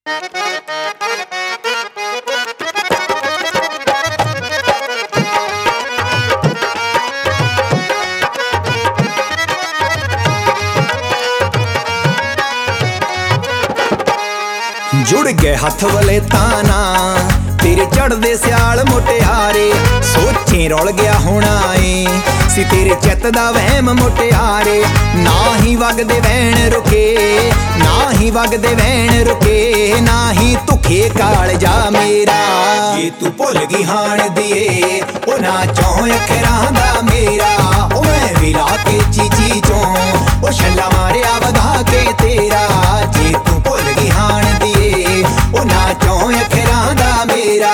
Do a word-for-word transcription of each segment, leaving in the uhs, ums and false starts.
जुड़ गए हथ वाले ताना तेरे चढ़दे सियाल मुटियारे सोचे रुल गया होना ए सी तेरे चित दा वहम मुटियारे ना ही वगदे वैण रुके ना ही वगदे वैण रुके ना ही धुखे काल जा मेरा जे तू भुल गई हाण दिए ओ ना चौं अखरां दा मेरा ओ मैं भी ला के चीची चों ओ छल्ला मारिया वधा के तेरा जे तू भुल गई हाण दिए ओ ना चौं अखरां दा मेरा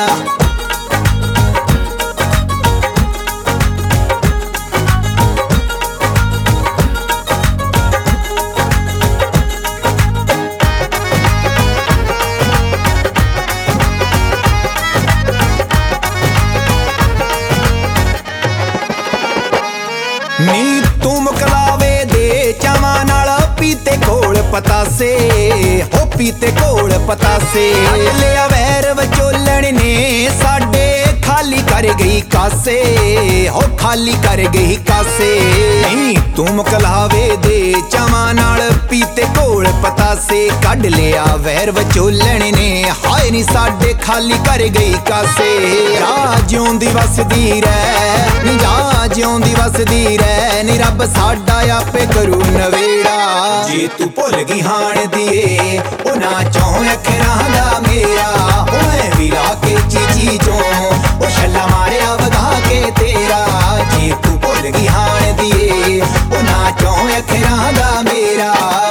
नी तू मुकलावे दे चावां नाल पीते कोल पतासे हो पीते कोल पतासे लिया वैर विचोलण ने साडे खाली कर गई कासे हो खाली कर गई कासे नहीं तू मुकलावे दे चावां नाल पीते कोल पतासे कढ लिया वैर विचोलण ने हाय नी साडे खाली कर गई कासे राह जिउंदी वसदी रह नी जा जिउंदी वसदी रह नी रब साडा आपे करू नवेड़ा जे तू भुल गई हाण दिए ओ ना चौं अखरां दा मेरा ओ मैं भी ला के चीची चों ओ छल्ला मारिया वधा के तेरा जे तू भुल गई हाण दिए ओ ना चौं अखरां दा मेरा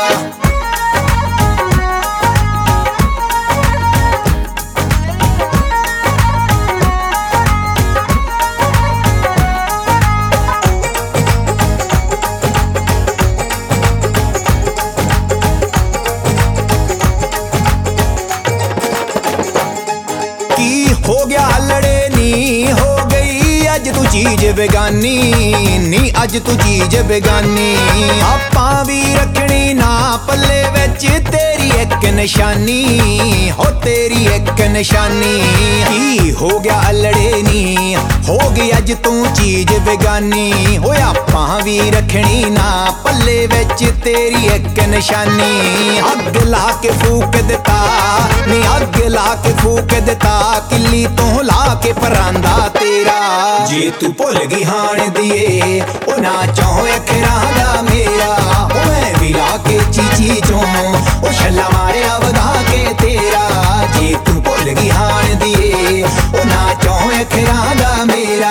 हो गया लड़े नी हो गई अज तू चीज बेगानी नी अज तू चीज बेगानी आपां भी रखनी ना पल्ले विच तेरी एक निशानी हो तेरी एक निशानी की हो गया लड़े नी हो गई अज तू चीज बेगानी हो आपां भी रखनी ना पल्ले विच तेरी एक निशानी अग ला के फूक दिता नी अग ला के फूक दिता किली तो ला के परांदा तेरा जे तू भुल गई हाण दिए ओ ना चौं अखरां दा मेरा ओ मैं भी ला के चीची चों ओ छल्ला मारिया वधा के तेरा जे तू भुल गई हाण दिए ओ ना चौं अखरां दा मेरा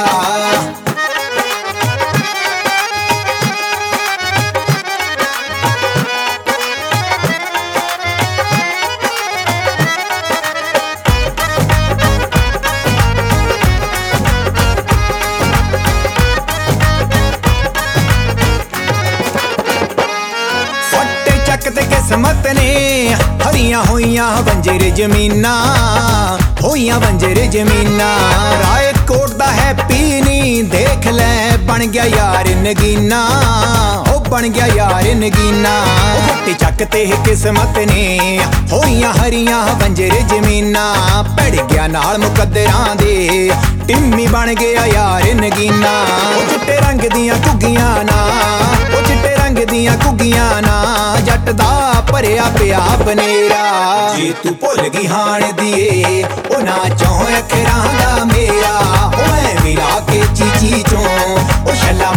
किस्मत ने हरियां होइयां बंजर जमीना होइयां बंजर जमीना राय कोट दा है पीनी देख ले बन गया यार नगीना ओ बन गया यार नगीना फट्टे चक ते किस्मत ने होइयां हरियां बंजर जमीना पड़ गया नाल मुकद्दरां दे टिम्मी बन गया यार नगीना ओ चिट्टे रंग दियां घुग्गियां ना ओ चिट्टे रंग दियां घुग्गियां ना जट दा भरिया पिया बनेरा जे तू भुल गई हाण दिए ओ ना चौं अखरां दा मेरा ओ मैं भी ला के चीची चों ओ छल्ला